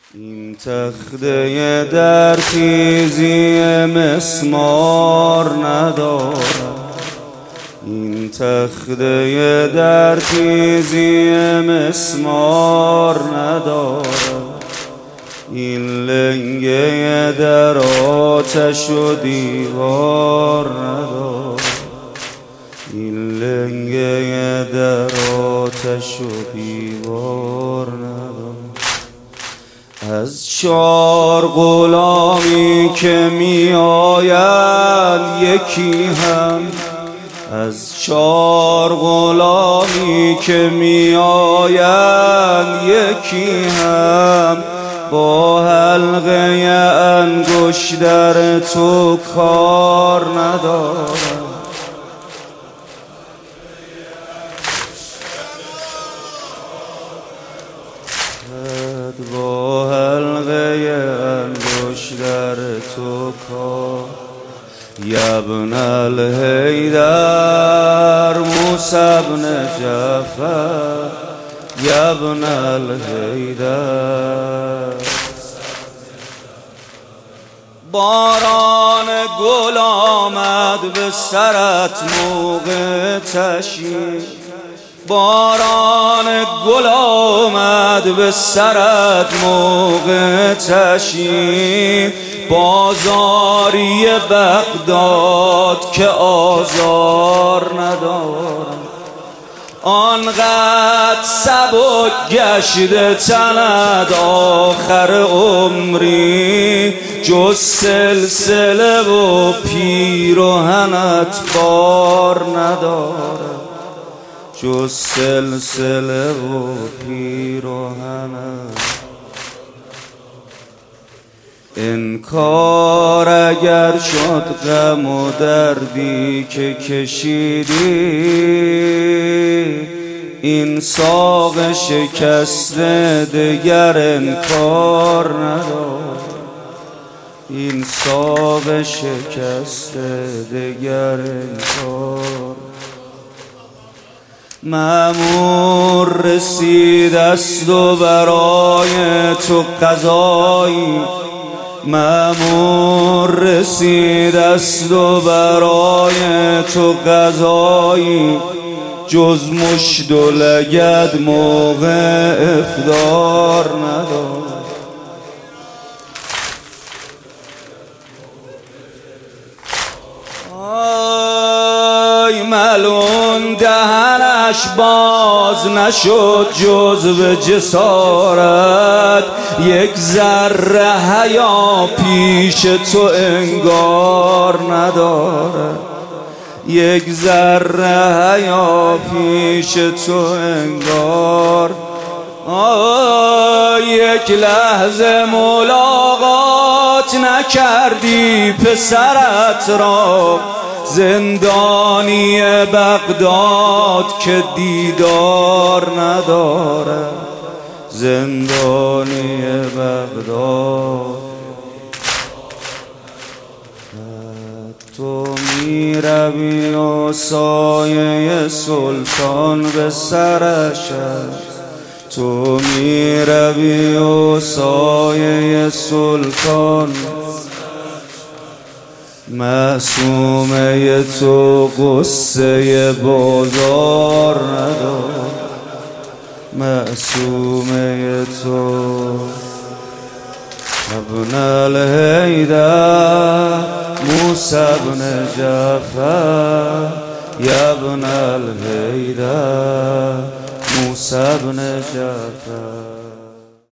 این تخته در تیزی مسمار ندارد، این تخته در تیزی مسمار ندارد، این لنگه در آتش و دیوار ندارد، این لنگه در آتش و دیوار ندارد. از 4 غلامی که می آیند یکی هم، از 4 غلامی که می آیند یکی هم، با حلقه انگشت در تو کار ندارد. با حلقه انگشت در تو کار. یبن الحیدر موسی بن جعفر، یبن الحیدر. باران گل آمد به سرت موقع تشییع، باران گل آمد به سرت موقع تشییع. بازاری بغداد که آزار ندارد، آنقدر سبک گشته تنت آخر عمری، جز سلسله و پیرهنت بار ندارد، جز سلسله و پیرهنت. انکار اگر شد غم و دردی که کشیدی، این ساق شکسته دگر انکار ندارد، این ساق شکسته دگر انکار. مأمور رسید است و برای تو قضایی، مأمور رسید است و برای تو قضایی، جز مشت و لگد موقع افطار ندارد. آی ملون دهنش باز نشد جز به جسارت، یک ذره حیا پیش تو انگار ندارد، یک ذره حیا پیش تو انگار. یک لحظه ملاقات نکردی پسرت را، زندانی بغداد که دیدار ندارد، زندانی بغداد. تو می روی و سایه سلطان به سرش است، تو می روی و سایه سلطان. معصومه تو غصه بازار ندارد، معصومه تو. ابن الحیدر موسی بن جعفر، یبن الحیدر موسی بن جعفر.